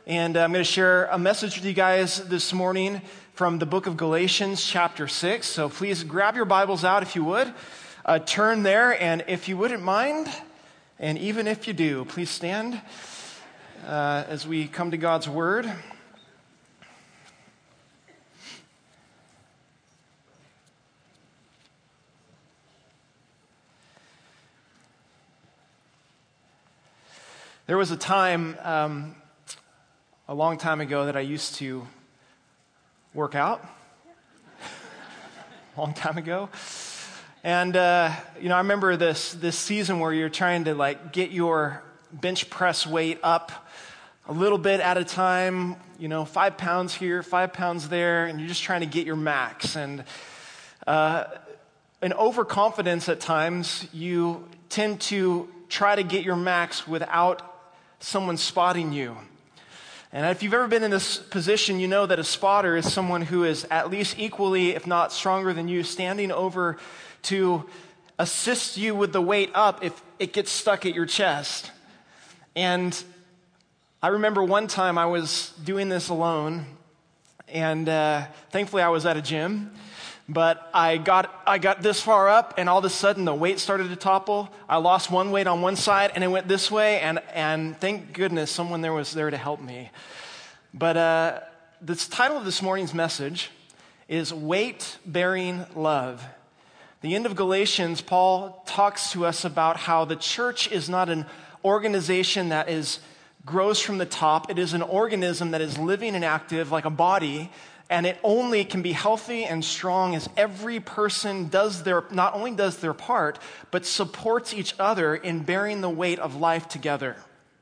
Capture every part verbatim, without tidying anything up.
and I'm going to share a message with you guys this morning from the book of Galatians chapter six. So please grab your Bibles out if you would, uh, turn there, and if you wouldn't mind, and even if you do, please stand uh, as we come to God's Word. There was a time, um, a long time ago, that I used to work out. A long time ago. And, uh, you know, I remember this this season where you're trying to, like, get your bench press weight up a little bit at a time, you know, five pounds here, five pounds there, and you're just trying to get your max. And uh, in overconfidence at times, you tend to try to get your max without someone spotting you. And if you've ever been in this position, you know that a spotter is someone who is at least equally, if not stronger than you, standing over to assist you with the weight up if it gets stuck at your chest. And I remember one time I was doing this alone, and uh, thankfully I was at a gym. But I got I got this far up, and all of a sudden the weight started to topple. I lost one weight on one side, and it went this way, and, and thank goodness someone there was there to help me. But uh, the title of this morning's message is Weight-Bearing Love. The end of Galatians, Paul talks to us about how the church is not an organization that is grows from the top. It is an organism that is living and active like a body. And it only can be healthy and strong as every person does their, not only does their part, but supports each other in bearing the weight of life together.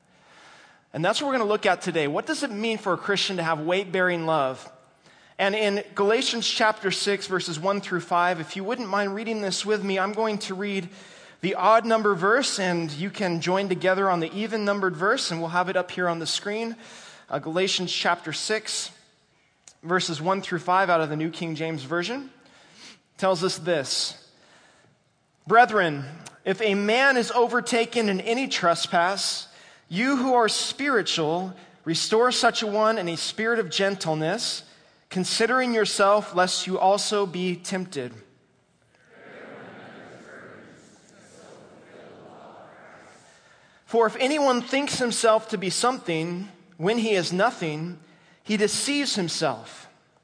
And that's what we're going to look at today. What does it mean for a Christian to have weight-bearing love? And in Galatians chapter six, verses one through five, if you wouldn't mind reading this with me, I'm going to read the odd number verse, and you can join together on the even numbered verse, and we'll have it up here on the screen. Uh, Galatians chapter six. Verses one through five out of the New King James Version tells us this. Brethren, if a man is overtaken in any trespass, you who are spiritual, restore such a one in a spirit of gentleness, considering yourself, lest you also be tempted. For if anyone thinks himself to be something when he is nothing, he deceives himself.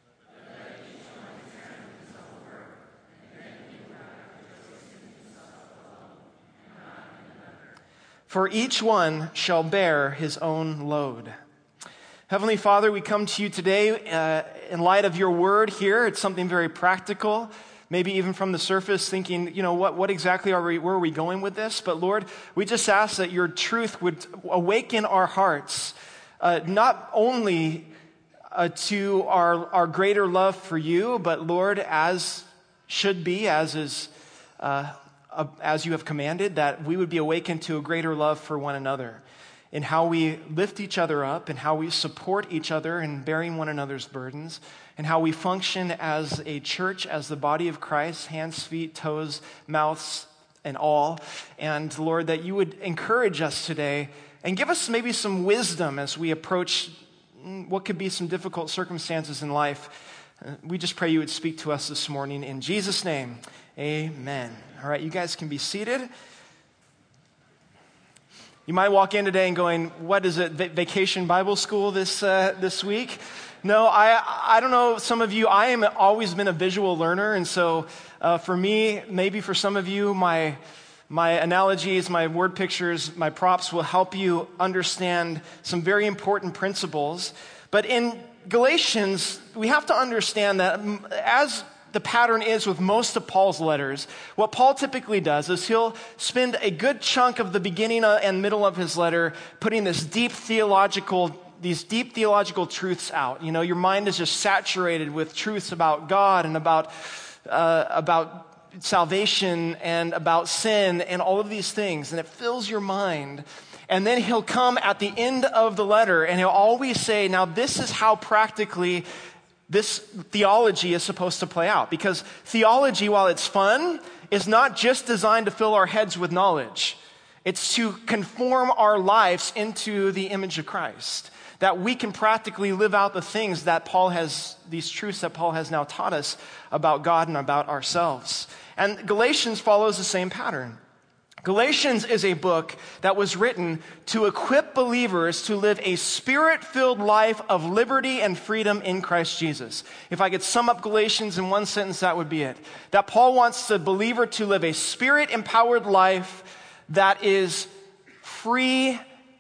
For each one shall bear his own load. Heavenly Father, we come to you today uh, in light of your word here. It's something very practical, maybe even from the surface thinking, you know, what, what exactly are we, where are we going with this? But Lord, we just ask that your truth would awaken our hearts, uh, not only Uh, to our, our greater love for you, but Lord, as should be, as is, uh, uh, as you have commanded, that we would be awakened to a greater love for one another, in how we lift each other up, and how we support each other in bearing one another's burdens, and how we function as a church, as the body of Christ, hands, feet, toes, mouths, and all. And Lord, that you would encourage us today and give us maybe some wisdom as we approach what could be some difficult circumstances in life. Uh, we just pray you would speak to us this morning. In Jesus' name, amen. All right, you guys can be seated. You might walk in today and going, what is it, v- vacation Bible school this uh, this week? No, I I don't know, some of you, I am always been a visual learner, and so uh, for me, maybe for some of you, my My analogies, my word pictures, my props will help you understand some very important principles. But in Galatians, we have to understand that as the pattern is with most of Paul's letters, what Paul typically does is he'll spend a good chunk of the beginning and middle of his letter putting this deep theological, these deep theological truths out. You know, your mind is just saturated with truths about God and about uh, about salvation and about sin and all of these things, and it fills your mind. And then he'll come at the end of the letter and he'll always say, now this is how practically this theology is supposed to play out. Because theology, while it's fun, is not just designed to fill our heads with knowledge. It's to conform our lives into the image of Christ. that we can practically live out the things that Paul has, these truths that Paul has now taught us about God and about ourselves. And Galatians follows the same pattern. Galatians is a book that was written to equip believers to live a spirit-filled life of liberty and freedom in Christ Jesus. If I could sum up Galatians in one sentence, that would be it. That Paul wants the believer to live a spirit-empowered life that is free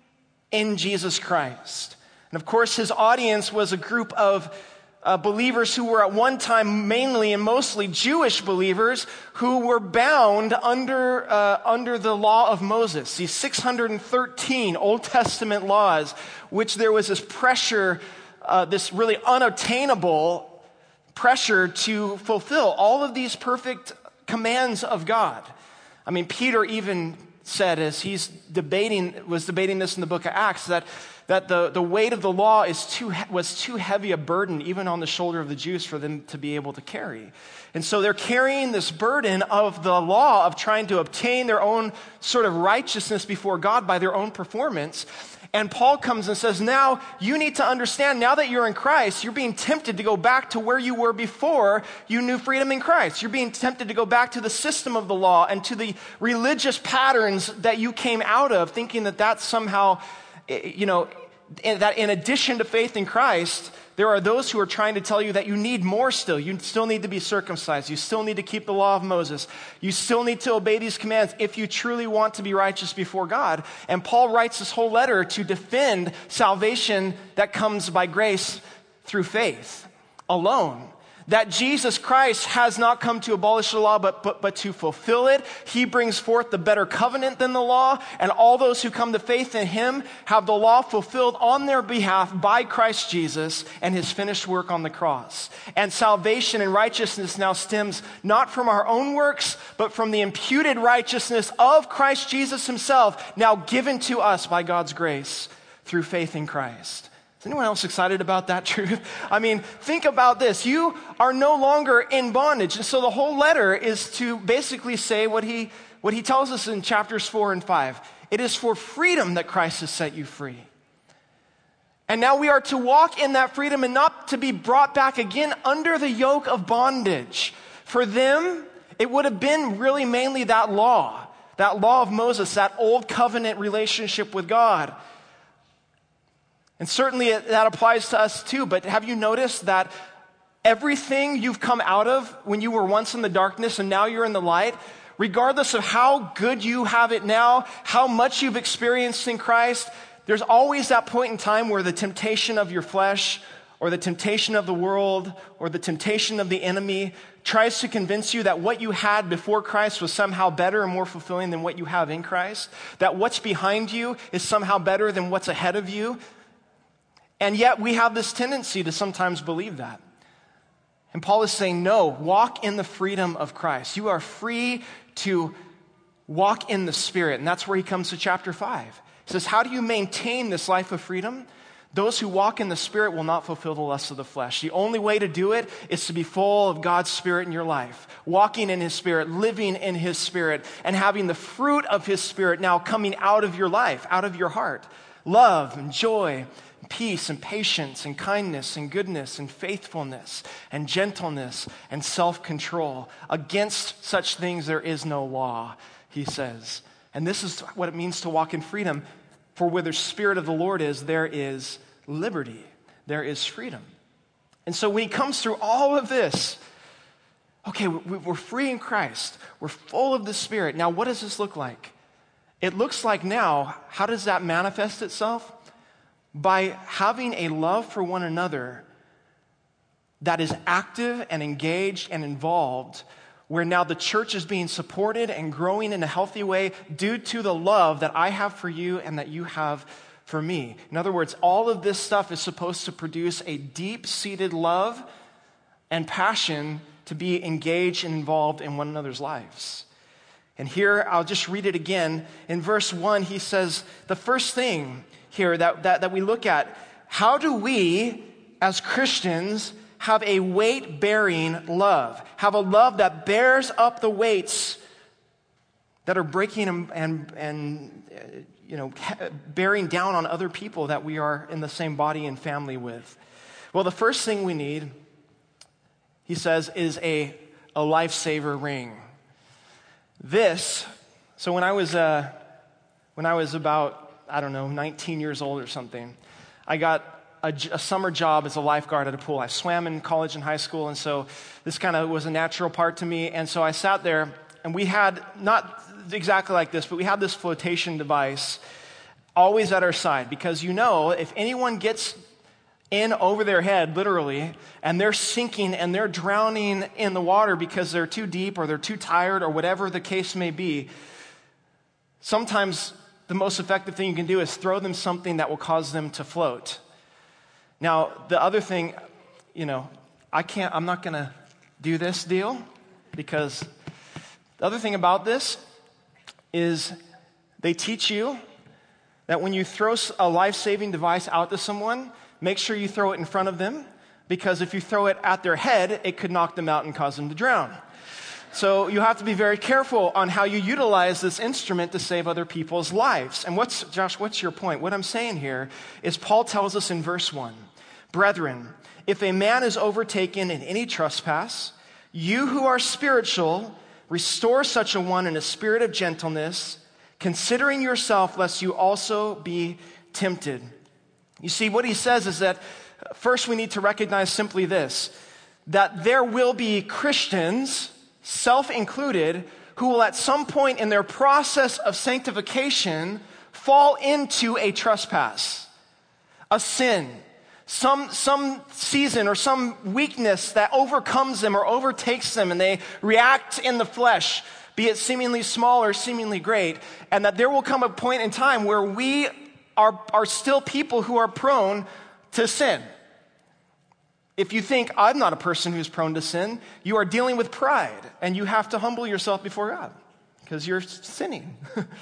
in Jesus Christ. And of course, his audience was a group of Uh, believers who were at one time mainly and mostly Jewish believers who were bound under uh, under the law of Moses, these six hundred thirteen Old Testament laws, which there was this pressure, uh, this really unattainable pressure to fulfill all of these perfect commands of God. I mean, Peter even said, as he's debating, was debating this in the book of Acts, that that the, the weight of the law is too was too heavy a burden even on the shoulder of the Jews for them to be able to carry. And so they're carrying this burden of the law of trying to obtain their own sort of righteousness before God by their own performance. And Paul comes and says, now you need to understand, now that you're in Christ, you're being tempted to go back to where you were before you knew freedom in Christ. You're being tempted to go back to the system of the law and to the religious patterns that you came out of, thinking that that's somehow, you know, that in addition to faith in Christ, there are those who are trying to tell you that you need more still. You still need to be circumcised. You still need to keep the law of Moses. You still need to obey these commands if you truly want to be righteous before God. And Paul writes this whole letter to defend salvation that comes by grace through faith alone. That Jesus Christ has not come to abolish the law, but, but, but to fulfill it. He brings forth the better covenant than the law, and all those who come to faith in him have the law fulfilled on their behalf by Christ Jesus and his finished work on the cross. And salvation and righteousness now stems not from our own works, but from the imputed righteousness of Christ Jesus himself, now given to us by God's grace through faith in Christ. Is anyone else excited about that truth? I mean, think about this. You are no longer in bondage. And so the whole letter is to basically say what he, what he tells us in chapters four and five. It is for freedom that Christ has set you free. And now we are to walk in that freedom and not to be brought back again under the yoke of bondage. For them, it would have been really mainly that law, that law of Moses, that old covenant relationship with God. And certainly it, that applies to us too, but have you noticed that everything you've come out of when you were once in the darkness and now you're in the light, regardless of how good you have it now, how much you've experienced in Christ, there's always that point in time where the temptation of your flesh or the temptation of the world or the temptation of the enemy tries to convince you that what you had before Christ was somehow better and more fulfilling than what you have in Christ, that what's behind you is somehow better than what's ahead of you. And yet we have this tendency to sometimes believe that. And Paul is saying, no, walk in the freedom of Christ. You are free to walk in the Spirit. And that's where he comes to chapter five. He says, how do you maintain this life of freedom? Those who walk in the Spirit will not fulfill the lusts of the flesh. The only way to do it is to be full of God's Spirit in your life, walking in his Spirit, living in his Spirit, and having the fruit of his Spirit now coming out of your life, out of your heart. Love and joy, peace and patience and kindness and goodness and faithfulness and gentleness and self-control. Against such things there is no law, he says. And this is what it means to walk in freedom. For where the Spirit of the Lord is, there is liberty. There is freedom. And so when he comes through all of this, okay, we're free in Christ. We're full of the Spirit. Now, what does this look like? It looks like now, how does that manifest itself? By having a love for one another that is active and engaged and involved, where now the church is being supported and growing in a healthy way due to the love that I have for you and that you have for me. In other words, all of this stuff is supposed to produce a deep-seated love and passion to be engaged and involved in one another's lives. And here, I'll just read it again. In verse one, he says, the first thing here that, that, that we look at, how do we as Christians have a weight-bearing love? Have a love that bears up the weights that are breaking and, and, and you know, bearing down on other people that we are in the same body and family with? Well, the first thing we need, he says, is a, a lifesaver ring. This, so when I was uh, when I was about, I don't know, nineteen years old or something, I got a, a summer job as a lifeguard at a pool. I swam in college and high school, and so this kind of was a natural part to me. And so I sat there, and we had, not exactly like this, but we had this flotation device always at our side, because you know, if anyone gets in over their head, literally, and they're sinking and they're drowning in the water because they're too deep or they're too tired or whatever the case may be, sometimes the most effective thing you can do is throw them something that will cause them to float. Now, the other thing, you know, I can't, I'm not going to do this deal, because the other thing about this is they teach you that when you throw a life-saving device out to someone, make sure you throw it in front of them, because if you throw it at their head, it could knock them out and cause them to drown. So you have to be very careful on how you utilize this instrument to save other people's lives. And what's, Josh, what's your point? What I'm saying here is Paul tells us in verse one, "Brethren, if a man is overtaken in any trespass, you who are spiritual, restore such a one in a spirit of gentleness, considering yourself, lest you also be tempted." You see, what he says is that first we need to recognize simply this, that there will be Christians, self-included, who will at some point in their process of sanctification fall into a trespass, a sin, some, some season or some weakness that overcomes them or overtakes them, and they react in the flesh, be it seemingly small or seemingly great, and that there will come a point in time where we are, are still people who are prone to sin. If you think, I'm not a person who's prone to sin, you are dealing with pride, and you have to humble yourself before God, because you're sinning.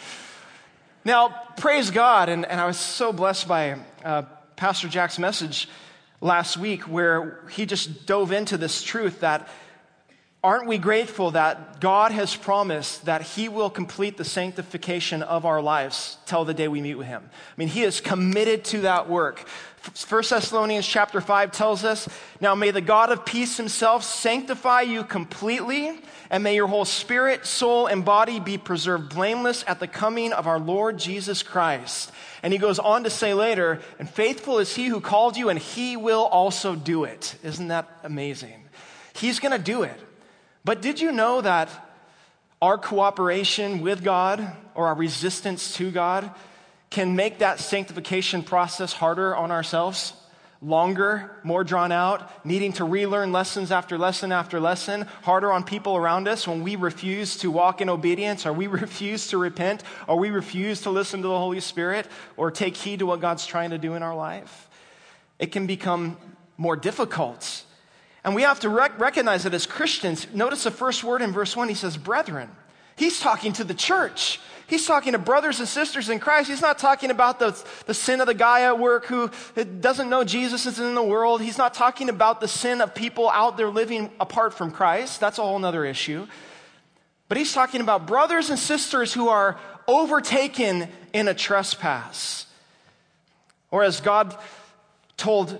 Now, praise God, and, and I was so blessed by uh, Pastor Jack's message last week, where he just dove into this truth that aren't we grateful that God has promised that he will complete the sanctification of our lives till the day we meet with him? I mean, he is committed to that work. First Thessalonians chapter five tells us, "Now may the God of peace himself sanctify you completely, and may your whole spirit, soul, and body be preserved blameless at the coming of our Lord Jesus Christ." And he goes on to say later, "And faithful is he who called you, and he will also do it." Isn't that amazing? He's going to do it. But did you know that our cooperation with God, or our resistance to God, can make that sanctification process harder on ourselves? Longer, more drawn out, needing to relearn lessons after lesson after lesson, harder on people around us when we refuse to walk in obedience, or we refuse to repent, or we refuse to listen to the Holy Spirit, or take heed to what God's trying to do in our life. It can become more difficult. And we have to rec- recognize that as Christians, notice the first word in verse one, he says, "brethren." He's talking to the church. He's talking to brothers and sisters in Christ. He's not talking about the, the sin of the guy at work who doesn't know Jesus is in the world. He's not talking about the sin of people out there living apart from Christ. That's a whole other issue. But he's talking about brothers and sisters who are overtaken in a trespass. Or as God told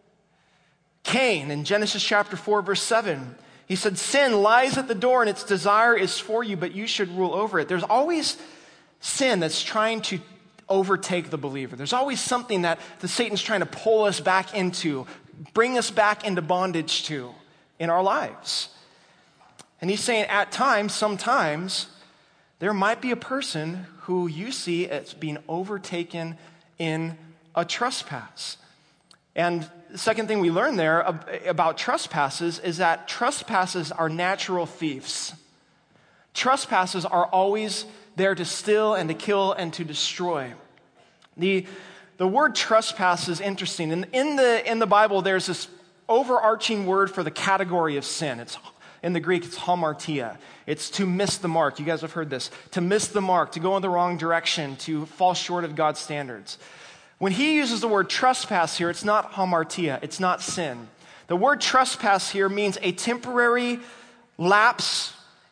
Cain in Genesis chapter four, verse seven, he said, "Sin lies at the door and its desire is for you, but you should rule over it." There's always sin that's trying to overtake the believer. There's always something that the Satan's trying to pull us back into, bring us back into bondage to in our lives. And he's saying at times, sometimes, there might be a person who you see as being overtaken in a trespass. And the second thing we learn there about trespasses is that trespasses are natural thieves. Trespasses are always there to steal and to kill and to destroy. The, the word trespass is interesting. And in the, in the Bible, there's this overarching word for the category of sin. It's, in the Greek, it's hamartia. It's to miss the mark. You guys have heard this. To miss the mark, to go in the wrong direction, to fall short of God's standards. When he uses the word trespass here, it's not hamartia, it's not sin. The word trespass here means a temporary lapse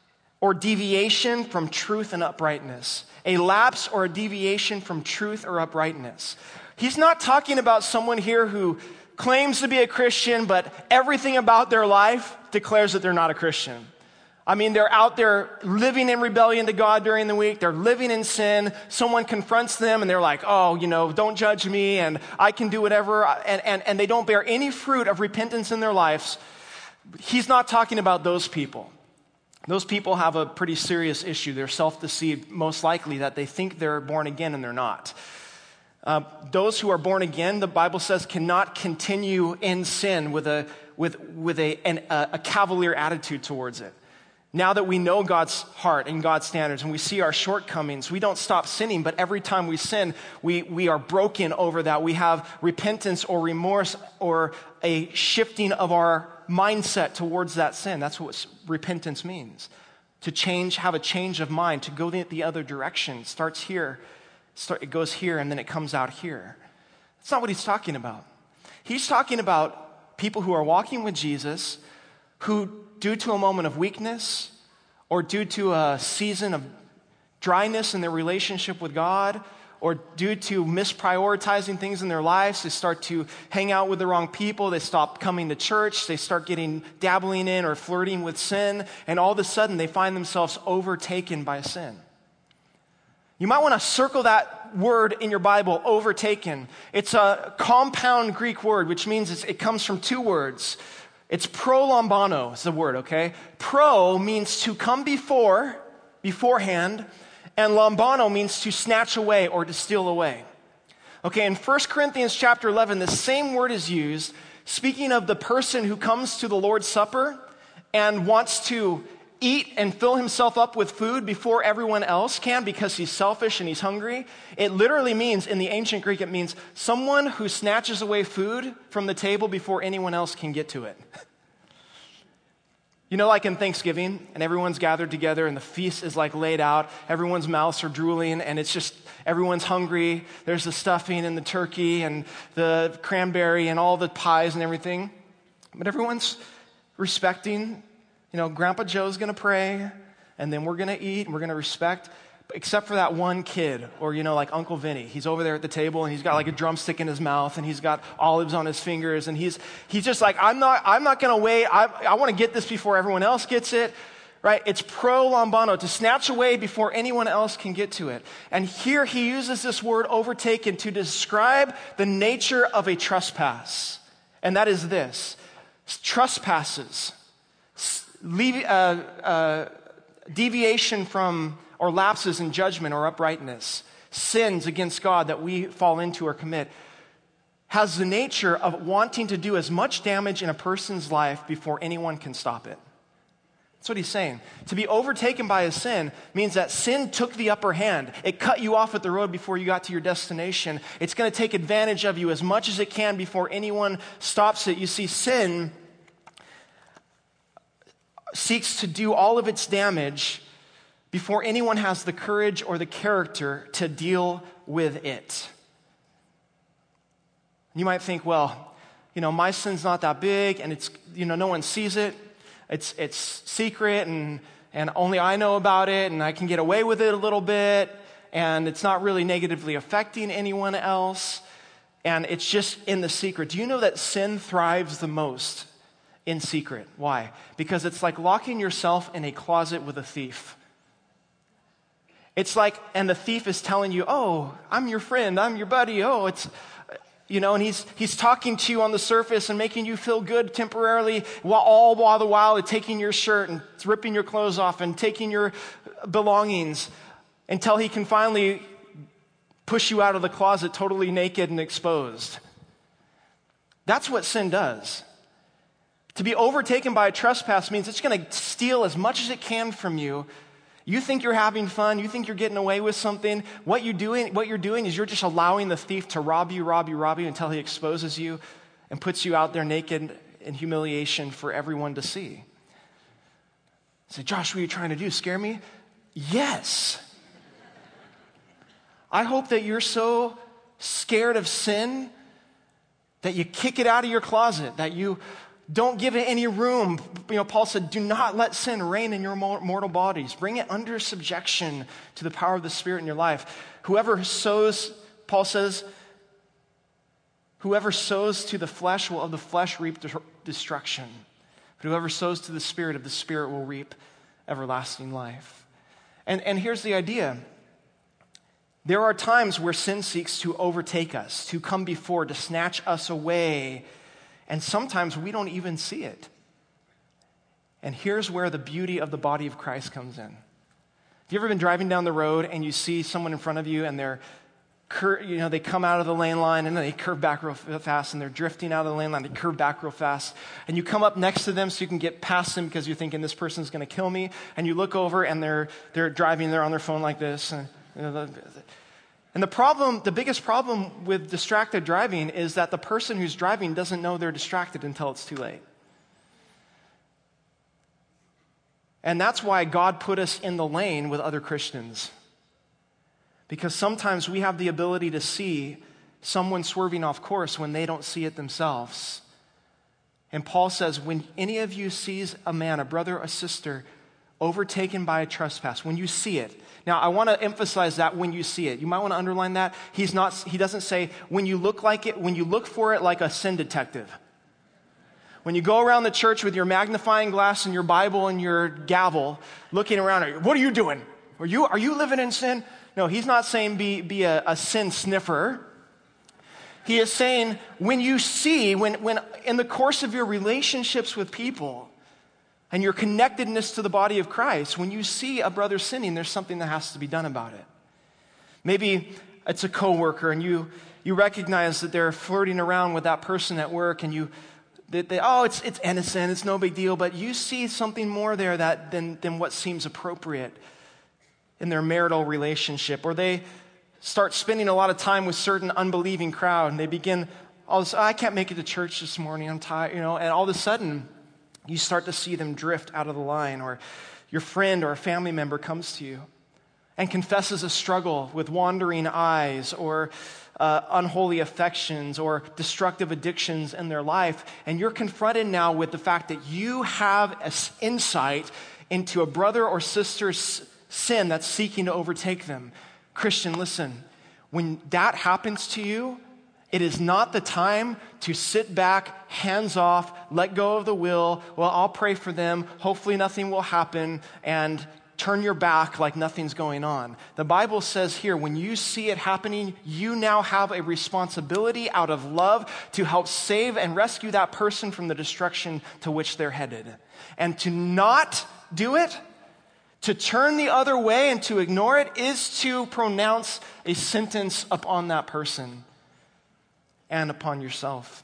or deviation from truth and uprightness. A lapse or a deviation from truth or uprightness. He's not talking about someone here who claims to be a Christian, but everything about their life declares that they're not a Christian. I mean, they're out there living in rebellion to God during the week. They're living in sin. Someone confronts them and they're like, oh, you know, don't judge me and I can do whatever. And, and, and they don't bear any fruit of repentance in their lives. He's not talking about those people. Those people have a pretty serious issue. They're self-deceived, most likely, that they think they're born again and they're not. Uh, those who are born again, the Bible says, cannot continue in sin with a with with a an, a cavalier attitude towards it. Now that we know God's heart and God's standards and we see our shortcomings, we don't stop sinning, but every time we sin, we, we are broken over that. We have repentance or remorse or a shifting of our mindset towards that sin. That's what repentance means. To change, have a change of mind, to go the, the other direction. It starts here, start, it goes here, and then it comes out here. That's not what he's talking about. He's talking about people who are walking with Jesus who, due to a moment of weakness or due to a season of dryness in their relationship with God or due to misprioritizing things in their lives, they start to hang out with the wrong people, they stop coming to church, they start getting dabbling in or flirting with sin, and all of a sudden they find themselves overtaken by sin. You might want to circle that word in your Bible, overtaken. It's a compound Greek word, which means it's, it comes from two words. It's prolambano is the word, okay? Pro means to come before, beforehand, and lambano means to snatch away or to steal away. Okay, in First Corinthians chapter eleven, the same word is used, speaking of the person who comes to the Lord's Supper and wants to eat and fill himself up with food before everyone else can because he's selfish and he's hungry. It literally means, in the ancient Greek, it means someone who snatches away food from the table before anyone else can get to it. You know, like in Thanksgiving, and everyone's gathered together and the feast is like laid out, everyone's mouths are drooling and it's just, everyone's hungry. There's the stuffing and the turkey and the cranberry and all the pies and everything. But everyone's respecting. You know, Grandpa Joe's going to pray, and then we're going to eat, and we're going to respect, except for that one kid, or, you know, like Uncle Vinny. He's over there at the table, and he's got like a drumstick in his mouth, and he's got olives on his fingers, and he's he's just like, I'm not I'm not going to wait. I, I want to get this before everyone else gets it, right? It's pro lambano, to snatch away before anyone else can get to it. And here he uses this word overtaken to describe the nature of a trespass, and that is this. Trespasses. Leave, uh, uh, deviation from or lapses in judgment or uprightness, sins against God that we fall into or commit, has the nature of wanting to do as much damage in a person's life before anyone can stop it. That's what he's saying. To be overtaken by a sin means that sin took the upper hand. It cut you off at the road before you got to your destination. It's going to take advantage of you as much as it can before anyone stops it. You see, sin seeks to do all of its damage before anyone has the courage or the character to deal with it. You might think, well, you know, my sin's not that big, and it's, you know, no one sees it. It's it's secret, and and only I know about it, and I can get away with it a little bit, and it's not really negatively affecting anyone else, and it's just in the secret. Do you know that sin thrives the most in secret? Why? Because it's like locking yourself in a closet with a thief. It's like, and the thief is telling you, oh, I'm your friend, I'm your buddy, oh, it's, you know, and he's he's talking to you on the surface and making you feel good temporarily, while all while the while it's taking your shirt and ripping your clothes off and taking your belongings until he can finally push you out of the closet totally naked and exposed. That's what sin does. To be overtaken by a trespass means it's going to steal as much as it can from you. You think you're having fun. You think you're getting away with something. What you're doing, what you're doing is you're just allowing the thief to rob you, rob you, rob you until he exposes you and puts you out there naked in humiliation for everyone to see. Say, Josh, what are you trying to do? Scare me? Yes. I hope that you're so scared of sin that you kick it out of your closet, that you Don't give it any room. You know, Paul said, do not let sin reign in your mortal bodies. Bring it under subjection to the power of the Spirit in your life. Whoever sows, Paul says, whoever sows to the flesh will of the flesh reap destruction. But whoever sows to the Spirit of the Spirit will reap everlasting life. And, and here's the idea. There are times where sin seeks to overtake us, to come before, to snatch us away. And sometimes we don't even see it. And here's where the beauty of the body of Christ comes in. Have you ever been driving down the road and you see someone in front of you and they're, cur- you know, they come out of the lane line and then they curve back real fast and they're drifting out of the lane line, they curve back real fast. And you come up next to them so you can get past them because you're thinking this person's going to kill me. And you look over and they're they're driving, they're on their phone like this. And, you know, And the problem, the biggest problem with distracted driving is that the person who's driving doesn't know they're distracted until it's too late. And that's why God put us in the lane with other Christians. Because sometimes we have the ability to see someone swerving off course when they don't see it themselves. And Paul says, when any of you sees a man, a brother, a sister, overtaken by a trespass, when you see it. Now, I want to emphasize that when you see it. You might want to underline that. He's not, he doesn't say when you look like it, when you look for it like a sin detective. When you go around the church with your magnifying glass and your Bible and your gavel, looking around, what are you doing? Are you, are you living in sin? No, he's not saying be, be a, a sin sniffer. He is saying when you see, when, when in the course of your relationships with people, and your connectedness to the body of Christ, when you see a brother sinning, there's something that has to be done about it. Maybe it's a coworker, and you you recognize that they're flirting around with that person at work, and you, they, they, oh, it's it's innocent, it's no big deal, but you see something more there that than than what seems appropriate in their marital relationship, or they start spending a lot of time with certain unbelieving crowd, and they begin, all this, oh, I can't make it to church this morning, I'm tired, you know, and all of a sudden, you start to see them drift out of the line, or your friend or a family member comes to you and confesses a struggle with wandering eyes or uh, unholy affections or destructive addictions in their life, and you're confronted now with the fact that you have an insight into a brother or sister's sin that's seeking to overtake them. Christian, listen, when that happens to you, it is not the time to sit back, hands off, let go of the will. Well, I'll pray for them. Hopefully nothing will happen, and turn your back like nothing's going on. The Bible says here, when you see it happening, you now have a responsibility out of love to help save and rescue that person from the destruction to which they're headed. And to not do it, to turn the other way and to ignore it, is to pronounce a sentence upon that person and upon yourself.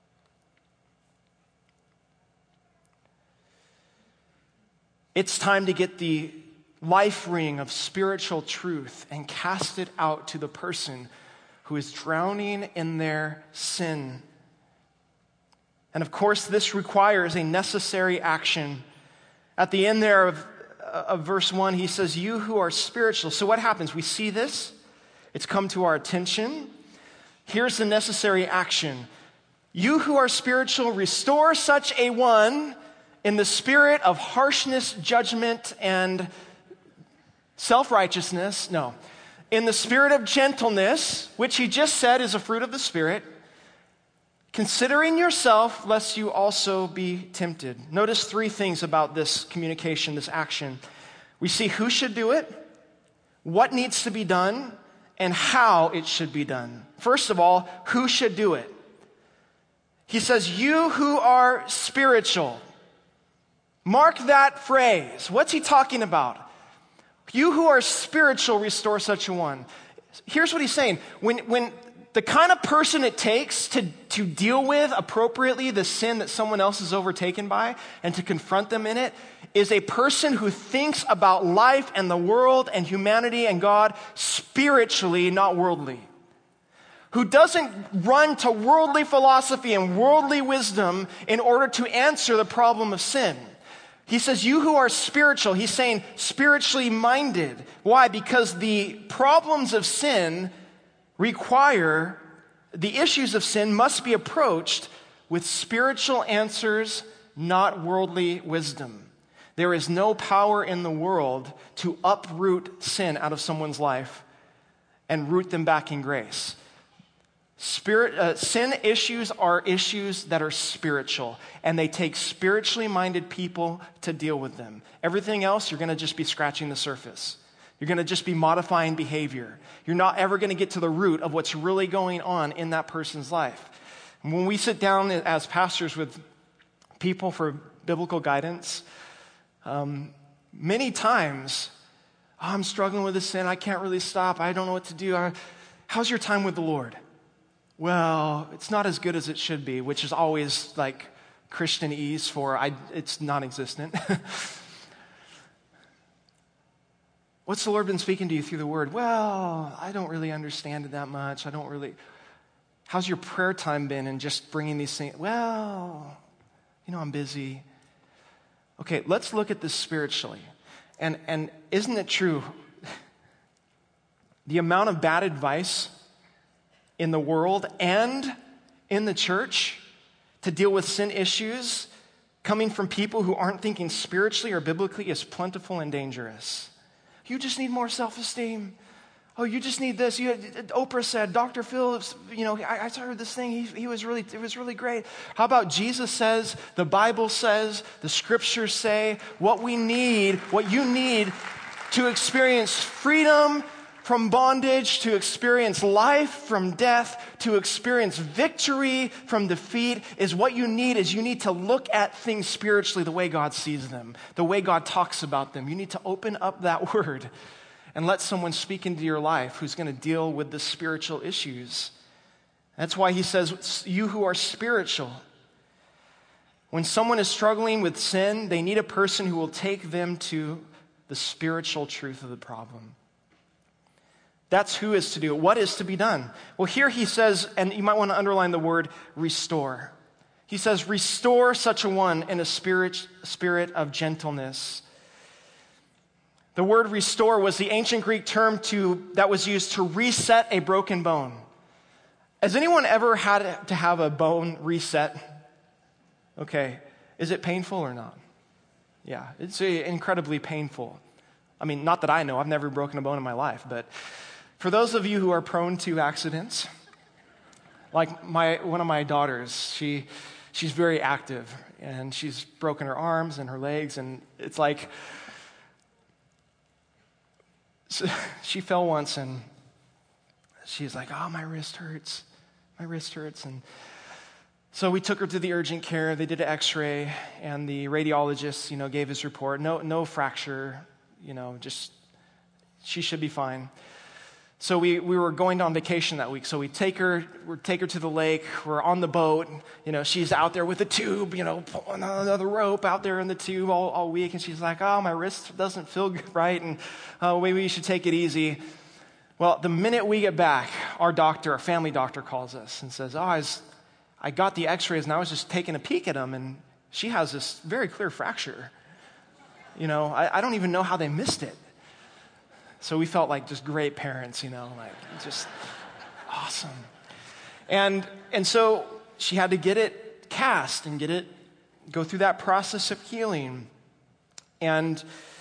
It's time to get the life ring of spiritual truth and cast it out to the person who is drowning in their sin. And of course, this requires a necessary action. At the end there of, of verse one, he says, you who are spiritual. So what happens? We see this. It's come to our attention. Here's the necessary action. You who are spiritual, restore such a one in the spirit of harshness, judgment, and self-righteousness. No. In the spirit of gentleness, which he just said is a fruit of the Spirit, considering yourself, lest you also be tempted. Notice three things about this communication, this action. We see who should do it, what needs to be done, and how it should be done. First of all, who should do it? He says, you who are spiritual. Mark that phrase. What's he talking about? You who are spiritual, restore such a one. Here's what he's saying. When, when the kind of person it takes to, to deal with appropriately the sin that someone else is overtaken by and to confront them in it is a person who thinks about life and the world and humanity and God spiritually, not worldly. Who doesn't run to worldly philosophy and worldly wisdom in order to answer the problem of sin. He says, you who are spiritual, he's saying spiritually minded. Why? Because the problems of sin require, the issues of sin must be approached with spiritual answers, not worldly wisdom. There is no power in the world to uproot sin out of someone's life and root them back in grace. Spirit, uh, sin issues are issues that are spiritual, and they take spiritually minded people to deal with them. Everything else, you're going to just be scratching the surface. You're going to just be modifying behavior. You're not ever going to get to the root of what's really going on in that person's life. And when we sit down as pastors with people for biblical guidance, um, many times, oh, I'm struggling with this sin. I can't really stop. I don't know what to do. I, how's your time with the Lord? Well, it's not as good as it should be, which is always like Christianese for I, it's non-existent. What's the Lord been speaking to you through the Word? Well, I don't really understand it that much. I don't really. How's your prayer time been and just bringing these things? Well, you know, I'm busy. Okay, let's look at this spiritually. And, and isn't it true? The amount of bad advice in the world and in the church to deal with sin issues coming from people who aren't thinking spiritually or biblically is plentiful and dangerous. You just need more self-esteem. Oh, you just need this. You, Oprah said, Doctor Phillips, you know, I, I heard this thing. He, he was really, it was really great. How about Jesus says, the Bible says, the scriptures say, what we need, what you need to experience freedom from bondage, to experience life from death, to experience victory from defeat, is what you need is you need to look at things spiritually the way God sees them, the way God talks about them. You need to open up that word and let someone speak into your life who's going to deal with the spiritual issues. That's why he says, you who are spiritual. When someone is struggling with sin, they need a person who will take them to the spiritual truth of the problem. That's who is to do it. What is to be done? Well, here he says, and you might want to underline the word restore. He says, restore such a one in a spirit, spirit of gentleness. The word restore was the ancient Greek term to, that was used to reset a broken bone. Has anyone ever had to have a bone reset? Okay. Is it painful or not? Yeah, it's incredibly painful. I mean, not that I know. I've never broken a bone in my life, but for those of you who are prone to accidents, like my one of my daughters, she she's very active, and she's broken her arms and her legs, and it's like, so she fell once, and she's like, oh, my wrist hurts, my wrist hurts, and so we took her to the urgent care. They did an x-ray, and the radiologist, you know, gave his report, no no fracture, you know, just she should be fine. So we, we were going on vacation that week. So we take her, we take her to the lake. We're on the boat. You know, she's out there with a tube, you know, pulling another rope out there in the tube all, all week. And she's like, oh, my wrist doesn't feel right. And uh, maybe we should take it easy. Well, the minute we get back, our doctor, our family doctor calls us and says, oh, I, was, I got the x-rays and I was just taking a peek at them. And she has this very clear fracture. You know, I, I don't even know how they missed it. So we felt like just great parents, you know, like just awesome. And and so she had to get it cast and get it, go through that process of healing. And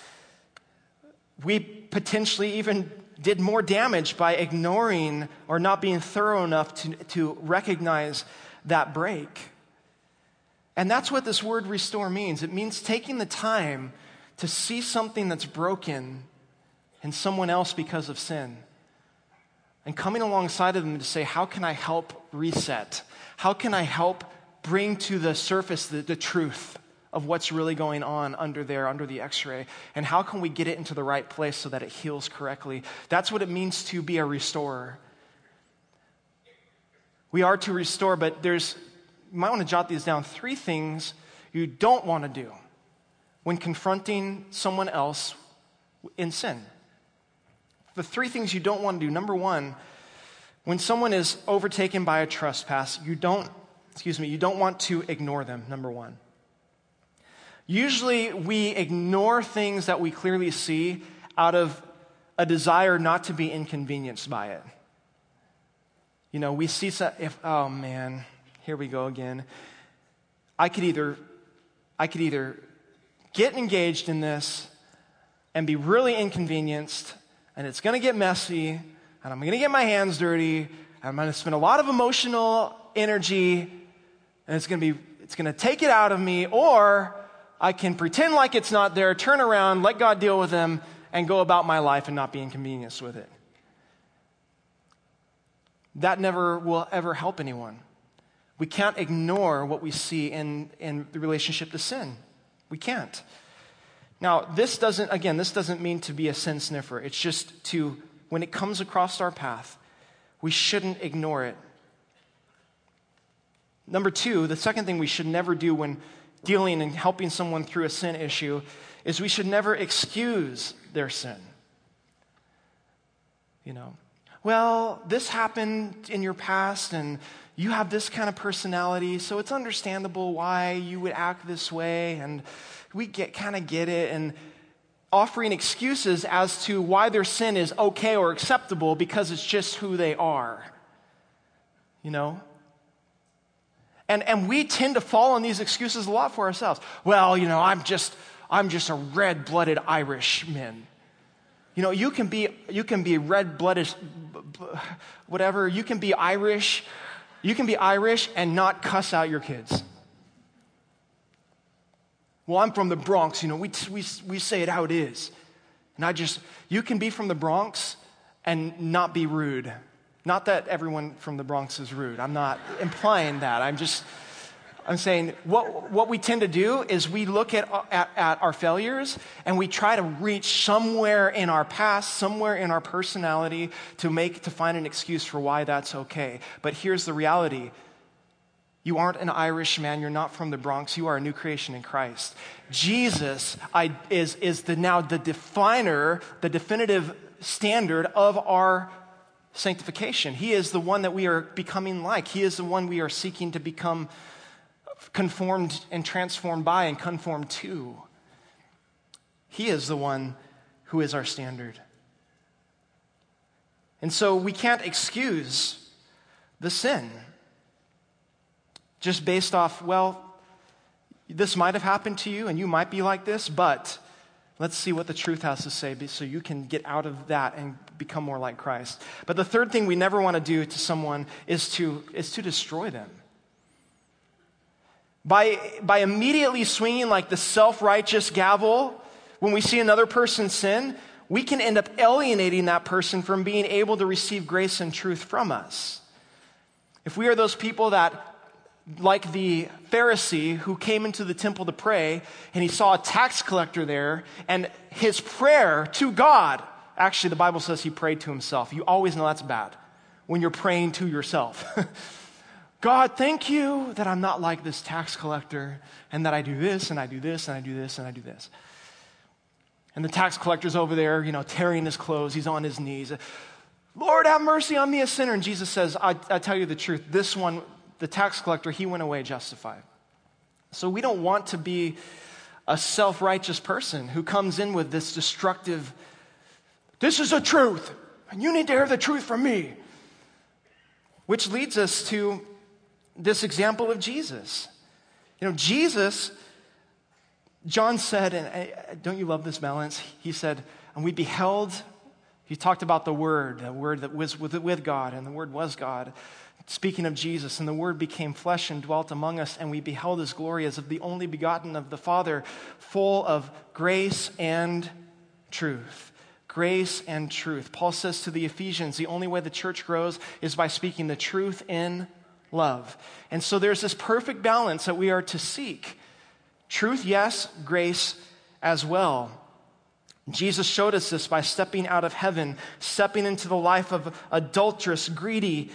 we potentially even did more damage by ignoring or not being thorough enough to, to recognize that break. And that's what this word restore means. It means taking the time to see something that's broken in someone else because of sin, and coming alongside of them to say, how can I help reset? How can I help bring to the surface the, the truth of what's really going on under there, under the x-ray? And how can we get it into the right place so that it heals correctly? That's what it means to be a restorer. We are to restore, but there's, you might want to jot these down, three things you don't want to do when confronting someone else in sin. The three things you don't want to do. Number one, when someone is overtaken by a trespass, you don't, excuse me, you don't want to ignore them, number one. Usually we ignore things that we clearly see out of a desire not to be inconvenienced by it. You know, we see, some, if oh man, here we go again. I could either, I could either get engaged in this and be really inconvenienced, and it's going to get messy, and I'm going to get my hands dirty, and I'm going to spend a lot of emotional energy, and it's going to be, it's going to take it out of me, or I can pretend like it's not there, turn around, let God deal with them, and go about my life and not be inconvenienced with it. That never will ever help anyone. We can't ignore what we see in, in the relationship to sin. We can't. Now, this doesn't, again, this doesn't mean to be a sin sniffer. It's just to, when it comes across our path, we shouldn't ignore it. Number two, the second thing we should never do when dealing and helping someone through a sin issue is we should never excuse their sin. You know, well, this happened in your past and you have this kind of personality, so it's understandable why you would act this way, and we get kind of get it, and offering excuses as to why their sin is okay or acceptable because it's just who they are. You know? And and we tend to fall on these excuses a lot for ourselves. Well, you know, I'm just I'm just a red-blooded Irishman. You know, you can be you can be red-blooded, whatever. You can be Irish. You can be Irish and not cuss out your kids. Well, I'm from the Bronx. You know, we we we say it how it is. And I just you can be from the Bronx and not be rude. Not that everyone from the Bronx is rude. I'm not implying that. I'm just, I'm saying what what we tend to do is we look at, at, at our failures and we try to reach somewhere in our past, somewhere in our personality to make, to find an excuse for why that's okay. But here's the reality. You aren't an Irish man. You're not from the Bronx. You are a new creation in Christ. Jesus I, is, is the now the definer, the definitive standard of our sanctification. He is the one that we are becoming like. He is the one we are seeking to become conformed and transformed by and conformed to. He is the one who is our standard. And so we can't excuse the sin just based off, well, this might have happened to you and you might be like this, but let's see what the truth has to say so you can get out of that and become more like Christ. But the third thing we never want to do to someone is to, is to destroy them. By, by immediately swinging like the self-righteous gavel when we see another person sin, we can end up alienating that person from being able to receive grace and truth from us. If we are those people that, like the Pharisee who came into the temple to pray, and he saw a tax collector there, and his prayer to God, actually the Bible says he prayed to himself. You always know that's bad when you're praying to yourself. God, thank you that I'm not like this tax collector, and that I do this, and I do this, and I do this, and I do this. And the tax collector's over there, you know, tearing his clothes. He's on his knees. Lord, have mercy on me, a sinner. And Jesus says, I, I tell you the truth, this one, the tax collector, he went away justified. So we don't want to be a self-righteous person who comes in with this destructive, this is the truth, and you need to hear the truth from me. Which leads us to this example of Jesus. You know, Jesus, John said, and don't you love this balance? He said, and we beheld, he talked about the Word, the Word that was with, with God, and the Word was God. Speaking of Jesus, and the Word became flesh and dwelt among us, and we beheld His glory as of the only begotten of the Father, full of grace and truth. Grace and truth. Paul says to the Ephesians, the only way the church grows is by speaking the truth in love. And so there's this perfect balance that we are to seek. Truth, yes, grace as well. Jesus showed us this by stepping out of heaven, stepping into the life of adulterous, greedy,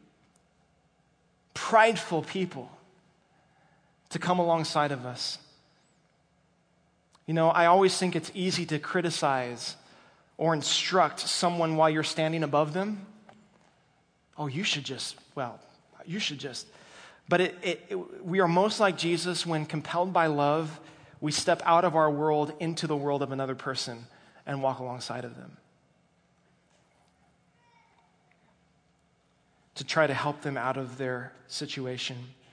prideful people to come alongside of us. You know, I always think it's easy to criticize or instruct someone while you're standing above them. Oh, you should just, well, you should just. But it, it, it, we are most like Jesus when compelled by love, we step out of our world into the world of another person and walk alongside of them, to try to help them out of their situation.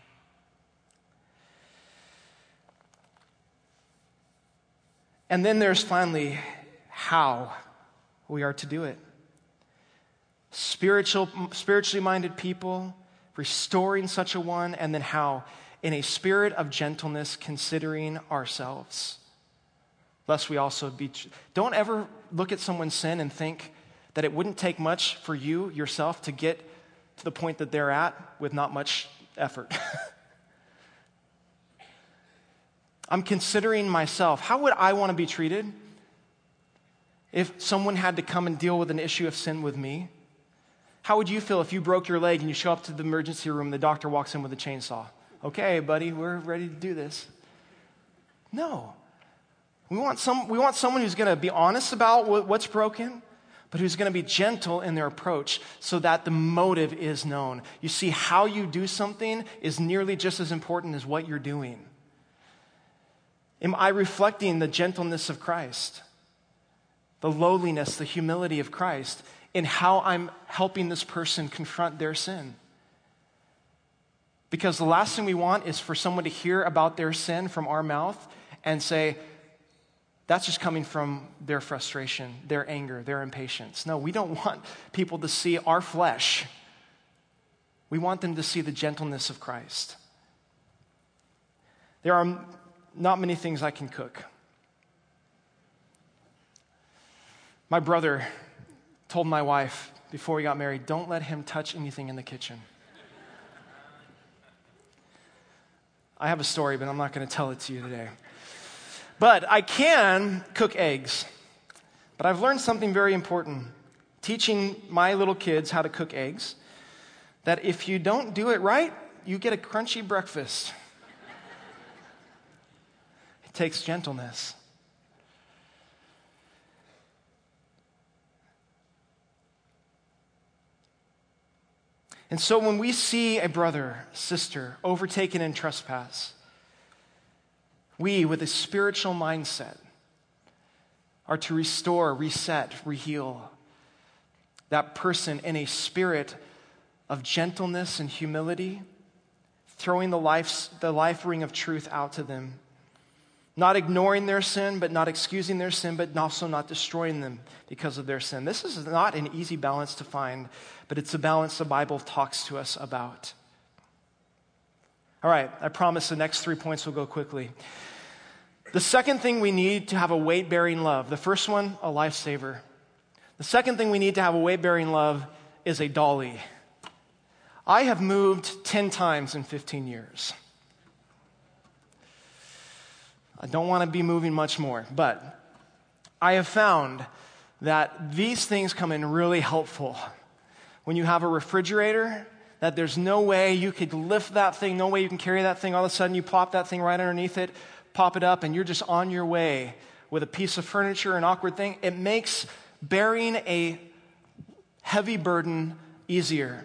And then there's finally how we are to do it. Spiritual, spiritually minded people, restoring such a one, and then how? In a spirit of gentleness, considering ourselves, lest we also be... Don't ever look at someone's sin and think that it wouldn't take much for you, yourself, to get to the point that they're at with not much effort. I'm considering myself. How would I want to be treated if someone had to come and deal with an issue of sin with me? How would you feel if you broke your leg and you show up to the emergency room and the doctor walks in with a chainsaw? Okay, buddy, we're ready to do this. No. We want some. We want someone who's going to be honest about what's broken, but who's going to be gentle in their approach so that the motive is known. You see, how you do something is nearly just as important as what you're doing. Am I reflecting the gentleness of Christ, the lowliness, the humility of Christ in how I'm helping this person confront their sin? Because the last thing we want is for someone to hear about their sin from our mouth and say, that's just coming from their frustration, their anger, their impatience. No, we don't want people to see our flesh. We want them to see the gentleness of Christ. There are not many things I can cook. My brother told my wife before we got married, don't let him touch anything in the kitchen. I have a story, but I'm not going to tell it to you today. But I can cook eggs. But I've learned something very important, teaching my little kids how to cook eggs, that if you don't do it right, you get a crunchy breakfast. It takes gentleness. And so when we see a brother, sister, overtaken in trespass, we, with a spiritual mindset, are to restore, reset, reheal that person in a spirit of gentleness and humility, throwing the life, the life ring of truth out to them. Not ignoring their sin, but not excusing their sin, but also not destroying them because of their sin. This is not an easy balance to find, but it's a balance the Bible talks to us about. All right, I promise the next three points will go quickly. The second thing we need to have a weight-bearing love. The first one, a lifesaver. The second thing we need to have a weight-bearing love is a dolly. I have moved ten times in fifteen years. I don't want to be moving much more, but I have found that these things come in really helpful. When you have a refrigerator, that there's no way you could lift that thing, no way you can carry that thing, all of a sudden you plop that thing right underneath it, pop it up, and you're just on your way with a piece of furniture, an awkward thing. It makes bearing a heavy burden easier.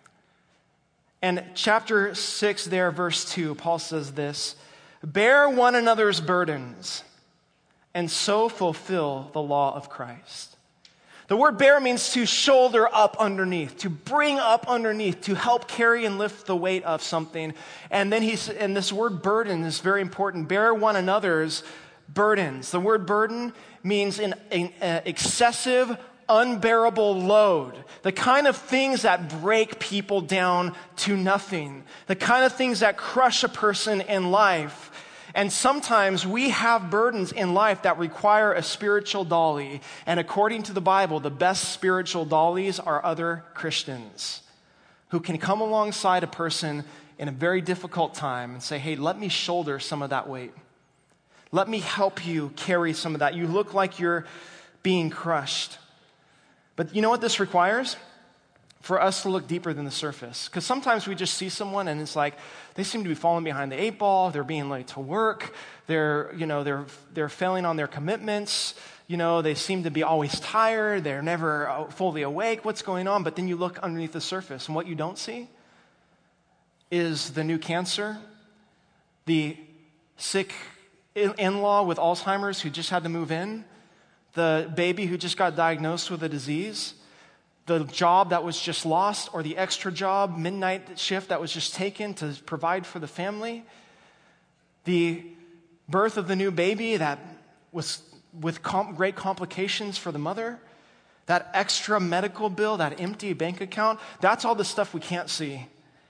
And chapter six there, verse two, Paul says this, bear one another's burdens and so fulfill the law of Christ. The word bear means to shoulder up underneath, to bring up underneath, to help carry and lift the weight of something. And then he's, and this word burden is very important. Bear one another's burdens. The word burden means an, an, an excessive, unbearable load. The kind of things that break people down to nothing. The kind of things that crush a person in life. And sometimes we have burdens in life that require a spiritual dolly. And according to the Bible, the best spiritual dollies are other Christians who can come alongside a person in a very difficult time and say, hey, let me shoulder some of that weight. Let me help you carry some of that. You look like you're being crushed. But you know what this requires? For us to look deeper than the surface. Because sometimes we just see someone and it's like, they seem to be falling behind the eight ball, they're being late to work, they're, you know, they're, they're failing on their commitments, you know, they seem to be always tired, they're never fully awake, what's going on? But then you look underneath the surface and what you don't see is the new cancer, the sick in-law with Alzheimer's who just had to move in, the baby who just got diagnosed with a disease, the job that was just lost, or the extra job, midnight shift that was just taken to provide for the family, the birth of the new baby that was with com- great complications for the mother, that extra medical bill, that empty bank account, that's all the stuff we can't see.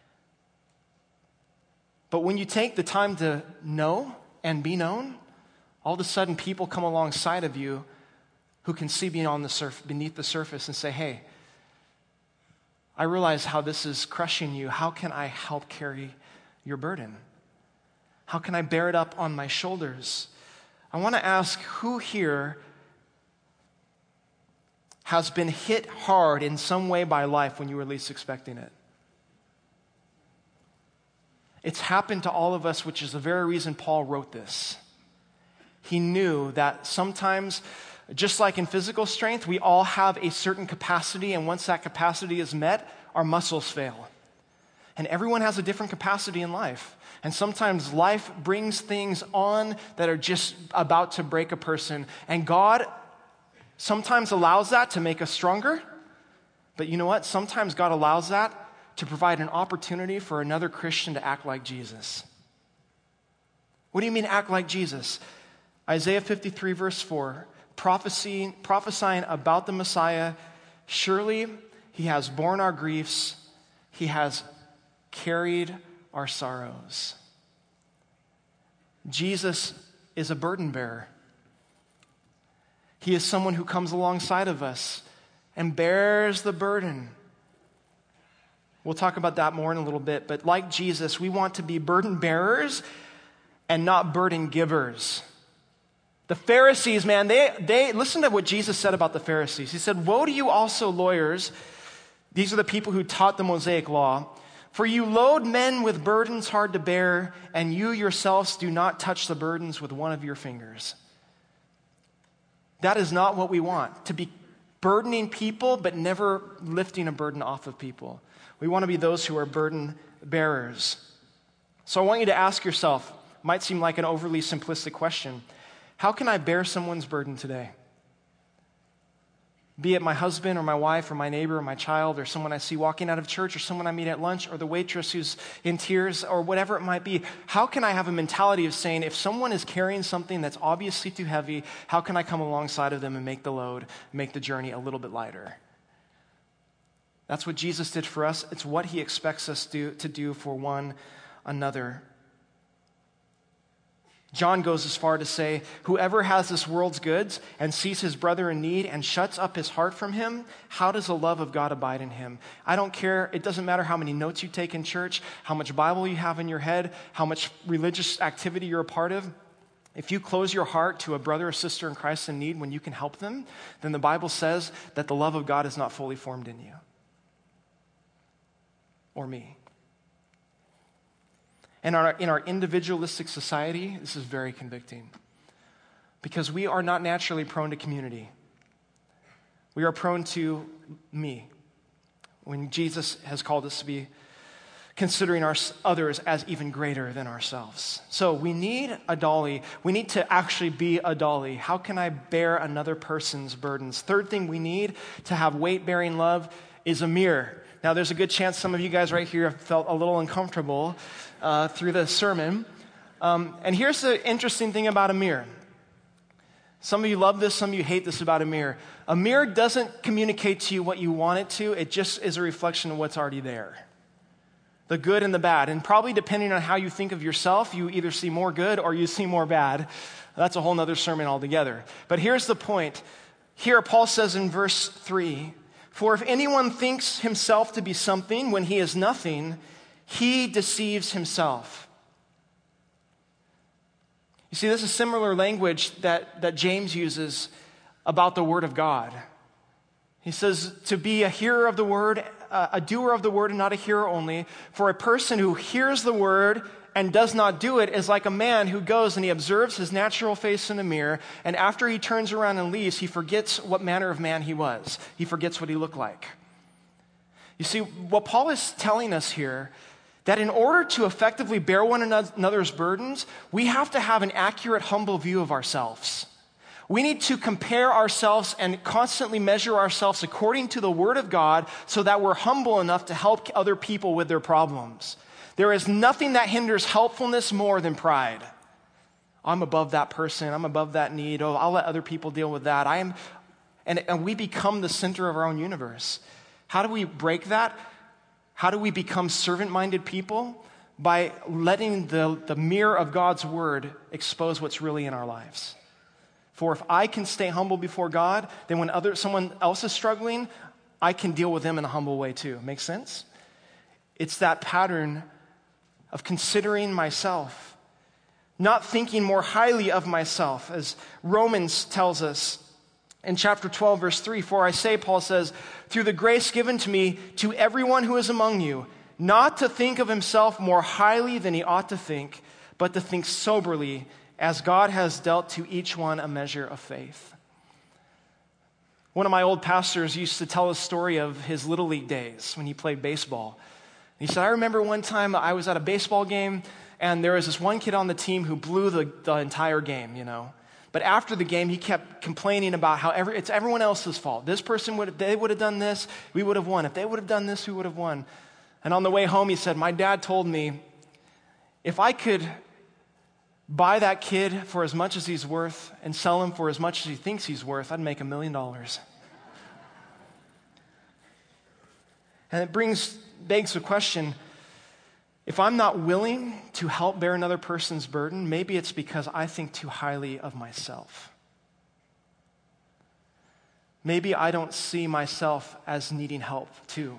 But when you take the time to know and be known, all of a sudden people come alongside of you who can see beyond the surf, beneath the surface and say, hey, I realize how this is crushing you. How can I help carry your burden? How can I bear it up on my shoulders? I want to ask, who here has been hit hard in some way by life when you were least expecting it? It's happened to all of us, which is the very reason Paul wrote this. He knew that sometimes, just like in physical strength, we all have a certain capacity, and once that capacity is met, our muscles fail. And everyone has a different capacity in life. And sometimes life brings things on that are just about to break a person. And God sometimes allows that to make us stronger. But you know what? Sometimes God allows that to provide an opportunity for another Christian to act like Jesus. What do you mean act like Jesus? Isaiah fifty-three verse four, prophesying, prophesying about the Messiah, surely he has borne our griefs, he has carried our sorrows. Jesus is a burden bearer. He is someone who comes alongside of us and bears the burden. We'll talk about that more in a little bit, but like Jesus, we want to be burden bearers and not burden givers. The Pharisees, man, they, they listen to what Jesus said about the Pharisees. He said, woe to you also, lawyers. These are the people who taught the Mosaic law. For you load men with burdens hard to bear, and you yourselves do not touch the burdens with one of your fingers. That is not what we want, to be burdening people, but never lifting a burden off of people. We want to be those who are burden bearers. So I want you to ask yourself, might seem like an overly simplistic question, how can I bear someone's burden today? Be it my husband or my wife or my neighbor or my child or someone I see walking out of church or someone I meet at lunch or the waitress who's in tears or whatever it might be. How can I have a mentality of saying, if someone is carrying something that's obviously too heavy, how can I come alongside of them and make the load, make the journey a little bit lighter? That's what Jesus did for us. It's what he expects us to, to do for one another. John goes as far to say, whoever has this world's goods and sees his brother in need and shuts up his heart from him, how does the love of God abide in him? I don't care. It doesn't matter how many notes you take in church, how much Bible you have in your head, how much religious activity you're a part of. If you close your heart to a brother or sister in Christ in need when you can help them, then the Bible says that the love of God is not fully formed in you or me. And our, in our individualistic society, this is very convicting because we are not naturally prone to community. We are prone to me when Jesus has called us to be considering our others as even greater than ourselves. So we need a dolly. We need to actually be a dolly. How can I bear another person's burdens? Third thing we need to have weight-bearing love is a mirror. Now, there's a good chance some of you guys right here have felt a little uncomfortable uh, through the sermon. Um, and here's the interesting thing about a mirror. Some of you love this, some of you hate this about a mirror. A mirror doesn't communicate to you what you want it to. It just is a reflection of what's already there. The good and the bad. And probably depending on how you think of yourself, you either see more good or you see more bad. That's a whole other sermon altogether. But here's the point. Here, Paul says in verse three, for if anyone thinks himself to be something when he is nothing, he deceives himself. You see, this is similar language that, that James uses about the Word of God. He says to be a hearer of the Word, a doer of the Word and not a hearer only. For a person who hears the Word and does not do it is like a man who goes and he observes his natural face in a mirror, and after he turns around and leaves, he forgets what manner of man he was. He forgets what he looked like. You see, what Paul is telling us here, that in order to effectively bear one another's burdens, we have to have an accurate, humble view of ourselves. We need to compare ourselves and constantly measure ourselves according to the Word of God so that we're humble enough to help other people with their problems. There is nothing that hinders helpfulness more than pride. I'm above that person. I'm above that need. Oh, I'll let other people deal with that. I am, and, and we become the center of our own universe. How do we break that? How do we become servant-minded people? By letting the, the mirror of God's word expose what's really in our lives. For if I can stay humble before God, then when other someone else is struggling, I can deal with them in a humble way too. Make sense? It's that pattern of considering myself, not thinking more highly of myself, as Romans tells us in chapter twelve, verse three, for I say, Paul says, through the grace given to me, to everyone who is among you, not to think of himself more highly than he ought to think, but to think soberly, as God has dealt to each one a measure of faith. One of my old pastors used to tell a story of his Little League days when he played baseball. He said, I remember one time I was at a baseball game, and there was this one kid on the team who blew the, the entire game, you know. But after the game, he kept complaining about how every, it's everyone else's fault. This person, would they would have done this, we would have won. If they would have done this, we would have won. And on the way home, he said, my dad told me, if I could buy that kid for as much as he's worth and sell him for as much as he thinks he's worth, I'd make a million dollars. And it brings, begs the question, if I'm not willing to help bear another person's burden, maybe it's because I think too highly of myself. Maybe I don't see myself as needing help too.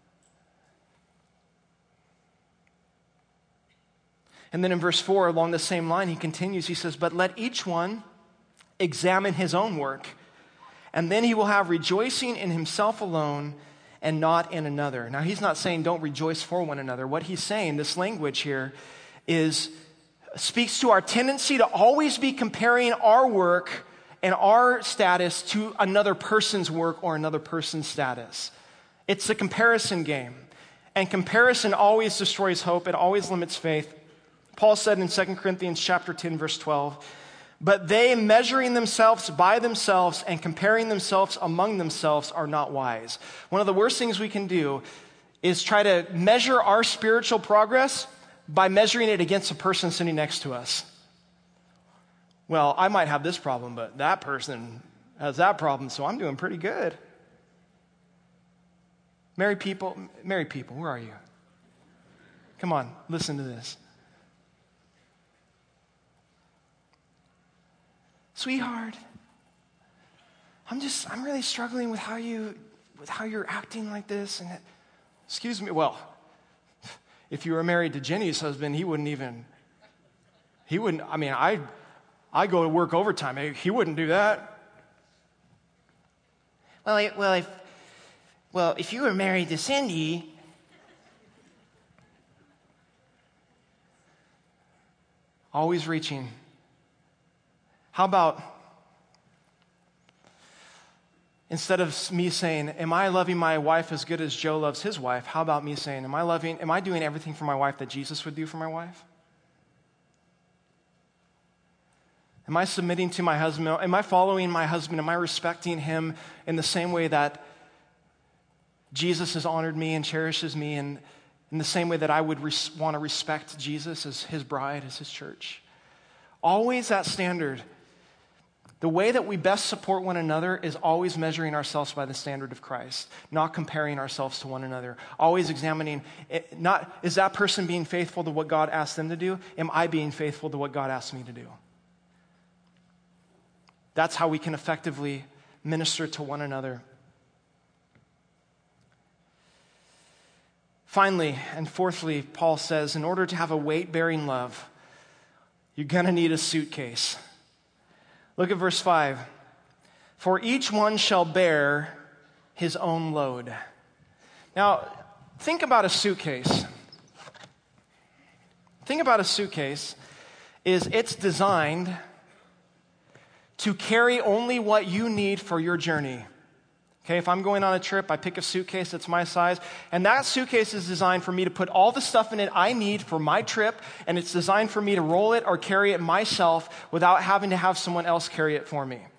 And then in verse four, along the same line, he continues, he says, but let each one examine his own work, and then he will have rejoicing in himself alone and not in another. Now, he's not saying don't rejoice for one another. What he's saying, this language here, is speaks to our tendency to always be comparing our work and our status to another person's work or another person's status. It's a comparison game. And comparison always destroys hope. It always limits faith. Paul said in Second Corinthians chapter ten, verse twelve, but they measuring themselves by themselves and comparing themselves among themselves are not wise. One of the worst things we can do is try to measure our spiritual progress by measuring it against a person sitting next to us. Well, I might have this problem, but that person has that problem, so I'm doing pretty good. Married people, married people, where are you? Come on, listen to this. Sweetheart, I'm just, I'm really struggling with how you, with how you're acting like this. And that, excuse me, well, if you were married to Jenny's husband, he wouldn't even, he wouldn't, I mean, I, I go to work overtime. He wouldn't do that. Well, I, well, if, well, if you were married to Cindy, always reaching. How about, instead of me saying, am I loving my wife as good as Joe loves his wife? How about me saying, am I loving, am I doing everything for my wife that Jesus would do for my wife? Am I submitting to my husband? Am I following my husband? Am I respecting him in the same way that Jesus has honored me and cherishes me, and in the same way that I would res- want to respect Jesus as his bride, as his church? Always that standard. The way that we best support one another is always measuring ourselves by the standard of Christ, not comparing ourselves to one another. Always examining, not is that person being faithful to what God asked them to do? Am I being faithful to what God asked me to do? That's how we can effectively minister to one another. Finally, and fourthly, Paul says, in order to have a weight-bearing love, you're going to need a suitcase. Look at verse five. For each one shall bear his own load. Now, think about a suitcase. Think about a suitcase is it's designed to carry only what you need for your journey. Okay, if I'm going on a trip, I pick a suitcase that's my size, and that suitcase is designed for me to put all the stuff in it I need for my trip, and it's designed for me to roll it or carry it myself without having to have someone else carry it for me.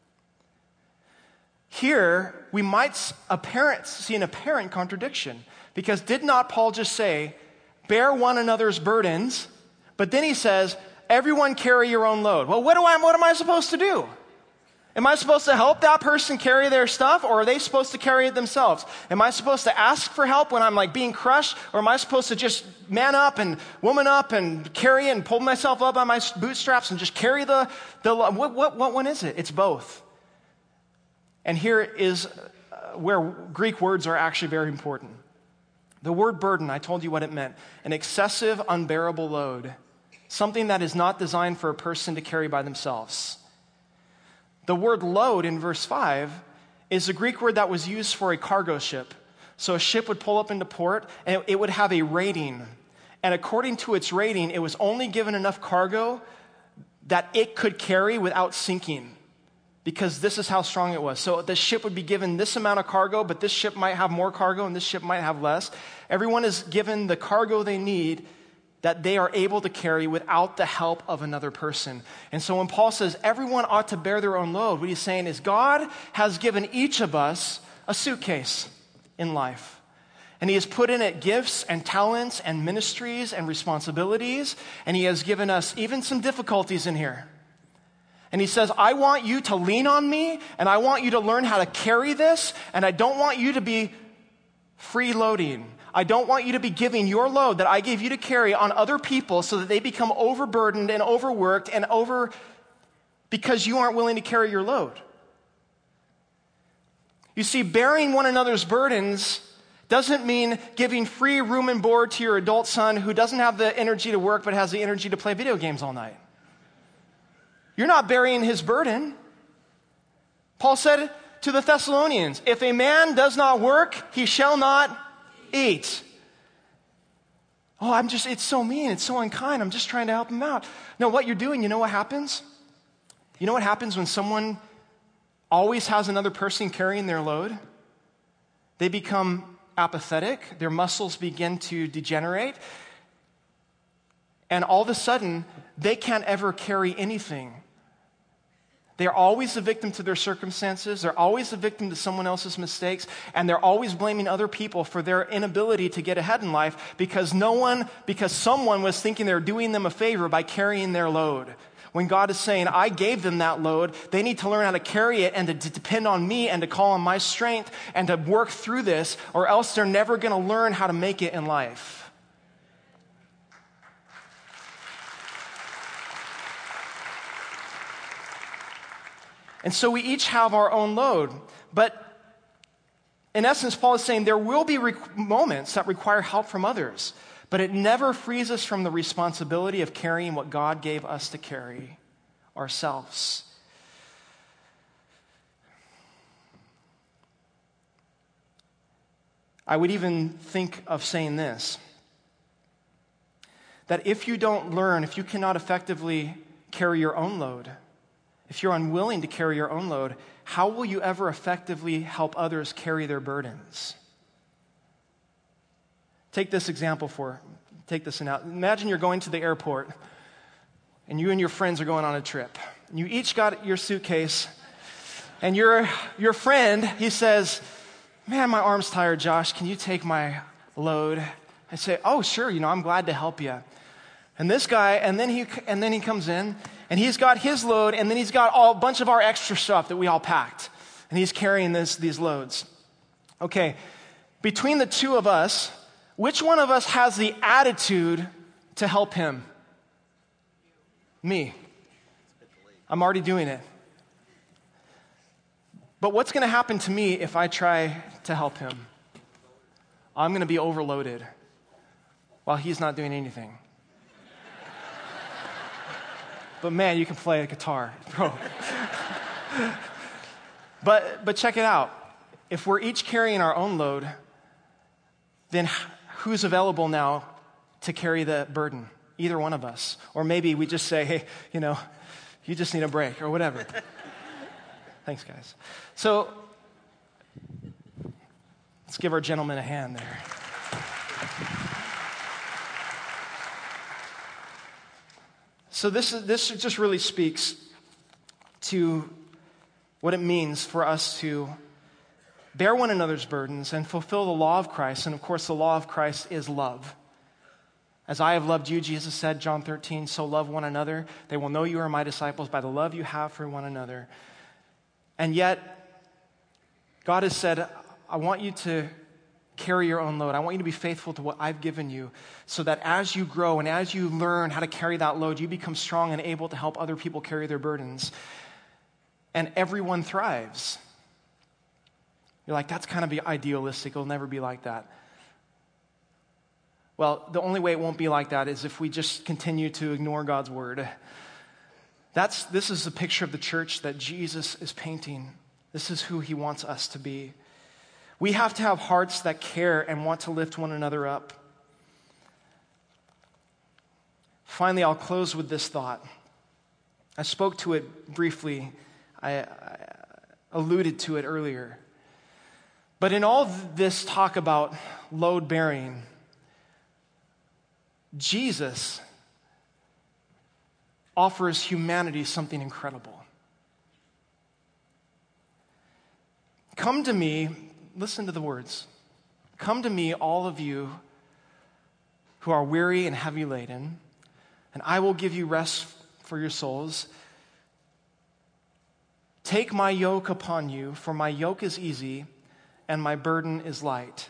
Here, we might apparent, see an apparent contradiction, because did not Paul just say, bear one another's burdens, but then he says, everyone carry your own load. Well, what do I, what am I supposed to do? Am I supposed to help that person carry their stuff, or are they supposed to carry it themselves? Am I supposed to ask for help when I'm like being crushed, or am I supposed to just man up and woman up and carry it and pull myself up on my bootstraps and just carry the, the what, what, what one is it? It's both. And here is uh, where Greek words are actually very important. The word burden, I told you what it meant. An excessive, unbearable load. Something that is not designed for a person to carry by themselves. The word load in verse five is a Greek word that was used for a cargo ship. So a ship would pull up into port, and it would have a rating. And according to its rating, it was only given enough cargo that it could carry without sinking, because this is how strong it was. So the ship would be given this amount of cargo, but this ship might have more cargo, and this ship might have less. Everyone is given the cargo they need that they are able to carry without the help of another person. And so when Paul says everyone ought to bear their own load, what he's saying is God has given each of us a suitcase in life. And he has put in it gifts and talents and ministries and responsibilities. And he has given us even some difficulties in here. And he says, I want you to lean on me, and I want you to learn how to carry this, and I don't want you to be freeloading. I don't want you to be giving your load that I gave you to carry on other people so that they become overburdened and overworked and over because you aren't willing to carry your load. You see, bearing one another's burdens doesn't mean giving free room and board to your adult son who doesn't have the energy to work but has the energy to play video games all night. You're not bearing his burden. Paul said to the Thessalonians, if a man does not work, he shall not eat. Oh, I'm just, it's so mean, it's so unkind, I'm just trying to help him out. No, what you're doing, you know what happens? You know what happens when someone always has another person carrying their load? They become apathetic, their muscles begin to degenerate, and all of a sudden, they can't ever carry anything. They're always the victim to their circumstances. They're always the victim to someone else's mistakes. And they're always blaming other people for their inability to get ahead in life because no one, because someone was thinking they're doing them a favor by carrying their load. When God is saying, I gave them that load, they need to learn how to carry it and to, to depend on me and to call on my strength and to work through this, or else they're never going to learn how to make it in life. And so we each have our own load. But in essence, Paul is saying there will be re- moments that require help from others, but it never frees us from the responsibility of carrying what God gave us to carry ourselves. I would even think of saying this, that if you don't learn, if you cannot effectively carry your own load, if you're unwilling to carry your own load, how will you ever effectively help others carry their burdens? Take this example for, take this out. Imagine you're going to the airport and you and your friends are going on a trip. You each got your suitcase and your, your friend, he says, man, my arm's tired, Josh. Can you take my load? I say, oh, sure, you know, I'm glad to help you. And this guy, and then he, and then he comes in, and he's got his load, and then he's got all, a bunch of our extra stuff that we all packed. And he's carrying this, these loads. Okay, between the two of us, which one of us has the attitude to help him? Me. I'm already doing it. But what's going to happen to me if I try to help him? I'm going to be overloaded while he's not doing anything. But man, you can play a guitar, bro. but but check it out. If we're each carrying our own load, then who's available now to carry the burden? Either one of us. Or maybe we just say, hey, you know, you just need a break or whatever. Thanks, guys. So let's give our gentleman a hand there. So this is, this just really speaks to what it means for us to bear one another's burdens and fulfill the law of Christ. And of course, the law of Christ is love. As I have loved you, Jesus said, John thirteen, so love one another. They will know you are my disciples by the love you have for one another. And yet, God has said, I want you to carry your own load. I want you to be faithful to what I've given you so that as you grow and as you learn how to carry that load, you become strong and able to help other people carry their burdens. And everyone thrives. You're like, that's kind of idealistic. It'll never be like that. Well, the only way it won't be like that is if we just continue to ignore God's word. That's, this is a picture of the church that Jesus is painting. This is who he wants us to be. We have to have hearts that care and want to lift one another up. Finally, I'll close with this thought. I spoke to it briefly. I, I alluded to it earlier. But in all this talk about load bearing, Jesus offers humanity something incredible. Come to me, listen to the words. Come to me, all of you who are weary and heavy laden, and I will give you rest for your souls. Take my yoke upon you, for my yoke is easy and my burden is light.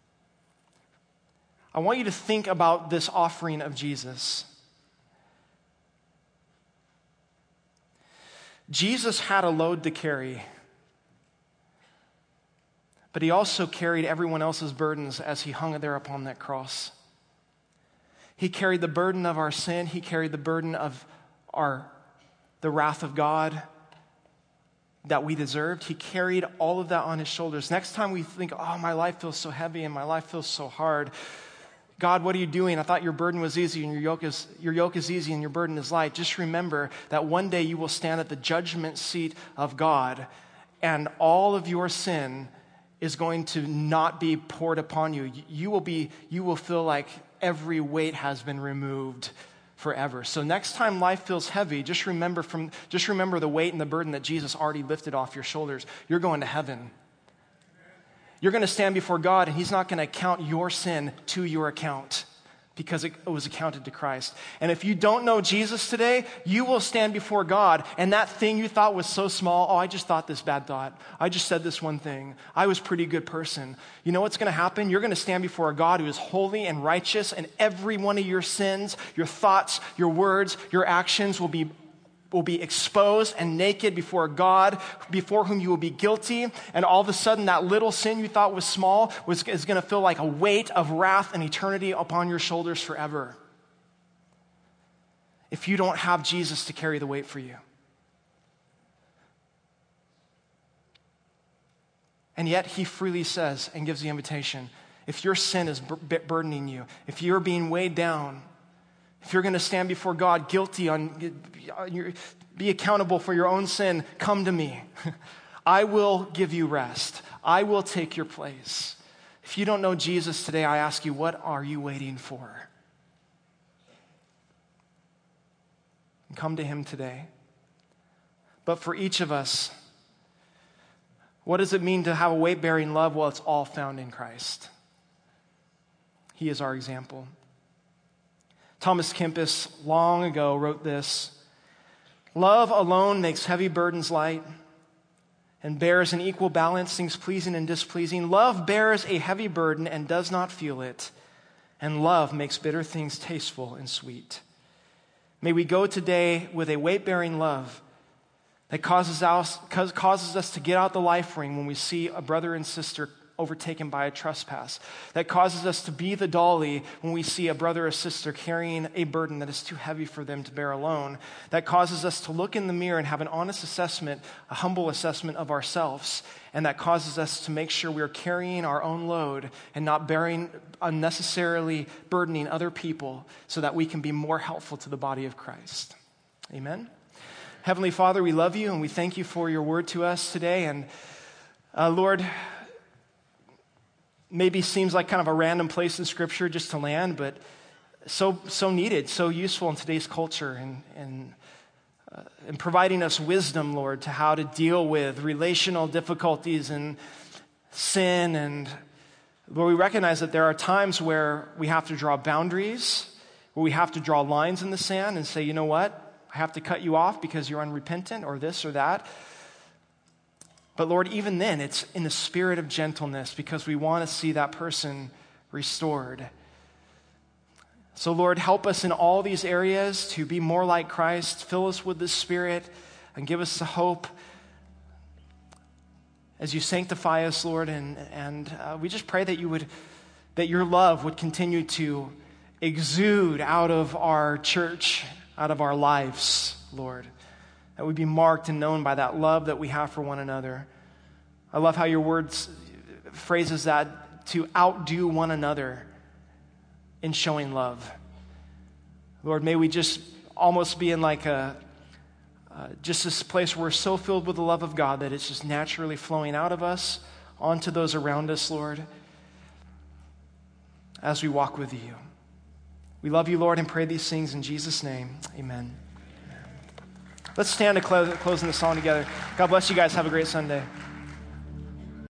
I want you to think about this offering of Jesus. Jesus had a load to carry, but he also carried everyone else's burdens as he hung there upon that cross. He carried the burden of our sin. He carried the burden of our the wrath of God that we deserved. He carried all of that on his shoulders. Next time we think, oh, my life feels so heavy and my life feels so hard, God, what are you doing? I thought your burden was easy and your yoke is your yoke is easy and your burden is light. Just remember that one day you will stand at the judgment seat of God, and all of your sin is going to not be poured upon you. You will be you will feel like every weight has been removed forever. So next time life feels heavy, just remember from just remember the weight and the burden that Jesus already lifted off your shoulders. You're going to heaven. You're going to stand before God, and he's not going to count your sin to your account because it was accounted to Christ. And if you don't know Jesus today, you will stand before God, and that thing you thought was so small, oh, I just thought this bad thought. I just said this one thing. I was a pretty good person. You know what's going to happen? You're going to stand before a God who is holy and righteous, and every one of your sins, your thoughts, your words, your actions will be will be exposed and naked before God, before whom you will be guilty. And all of a sudden, that little sin you thought was small was, is going to feel like a weight of wrath and eternity upon your shoulders forever. If you don't have Jesus to carry the weight for you. And yet, he freely says and gives the invitation, if your sin is bur- burdening you, if you're being weighed down, if you're going to stand before God guilty, on, be accountable for your own sin, come to me. I will give you rest. I will take your place. If you don't know Jesus today, I ask you, what are you waiting for? Come to him today. But for each of us, what does it mean to have a weight-bearing love? Well, it's all found in Christ. He is our example. Thomas Kempis long ago wrote this: love alone makes heavy burdens light and bears an equal balance things pleasing and displeasing. Love bears a heavy burden and does not feel it, and love makes bitter things tasteful and sweet. May we go today with a weight-bearing love that causes us, causes us to get out the life ring when we see a brother and sister overtaken by a trespass, that causes us to be the dolly when we see a brother or sister carrying a burden that is too heavy for them to bear alone, that causes us to look in the mirror and have an honest assessment, a humble assessment of ourselves, and that causes us to make sure we are carrying our own load and not bearing, unnecessarily burdening other people so that we can be more helpful to the body of Christ. Amen? Heavenly Father, we love you and we thank you for your word to us today. And uh, Lord, maybe seems like kind of a random place in Scripture just to land, but so so needed, so useful in today's culture, and and, uh, and providing us wisdom, Lord, to how to deal with relational difficulties and sin. And Lord, we recognize that there are times where we have to draw boundaries, where we have to draw lines in the sand and say, you know what, I have to cut you off because you're unrepentant or this or that. But Lord, even then, it's in the spirit of gentleness because we want to see that person restored. So Lord, help us in all these areas to be more like Christ. Fill us with the Spirit and give us the hope as you sanctify us, Lord. And, and uh, we just pray that you would, that your love would continue to exude out of our church, out of our lives, Lord. That we'd be marked and known by that love that we have for one another. I love how your word phrases that, to outdo one another in showing love. Lord, may we just almost be in like a, uh, just this place where we're so filled with the love of God that it's just naturally flowing out of us onto those around us, Lord, as we walk with you. We love you, Lord, and pray these things in Jesus' name. Amen. Let's stand to close, closing the song together. God bless you guys. Have a great Sunday.